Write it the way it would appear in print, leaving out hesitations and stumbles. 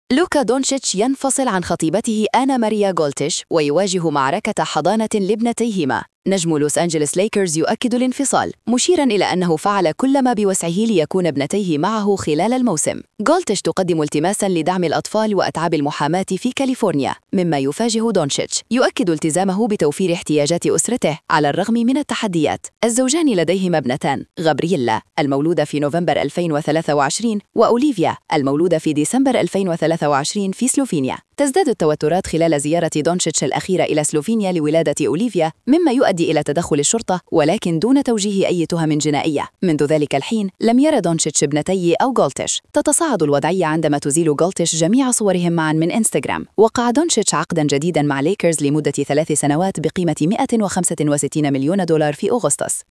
لوكا دونتشيتش ينفصل عن خطيبته آنا ماريا جولتش ويواجه معركة حضانة لابنتيهما. نجم لوس أنجلوس ليكرز يؤكد الانفصال، مشيراً إلى أنه فعل كل ما بوسعه ليكون ابنتيه معه خلال الموسم. جولتش تقدم التماساً لدعم الأطفال وأتعاب المحاماة في كاليفورنيا، مما يفاجئ دونتشيتش. يؤكد التزامه بتوفير احتياجات أسرته على الرغم من التحديات. الزوجان لديهما ابنتان، غابرييلا المولودة في نوفمبر 2023 وأوليفيا المولودة في ديسمبر 2023 في سلوفينيا. تزداد التوترات خلال زيارة دونتشيتش الأخيرة إلى سلوفينيا لولادة أوليفيا، مما يؤدي إلى تدخل الشرطة ولكن دون توجيه أي تهم جنائية. منذ ذلك الحين لم يرى دونتشيتش ابنتي أو جولتش. تتصاعد الوضعية عندما تزيل جولتش جميع صورهم معا من إنستغرام. وقع دونتشيتش عقدا جديدا مع ليكرز لمدة 3 سنوات بقيمة $165 مليون في أغسطس.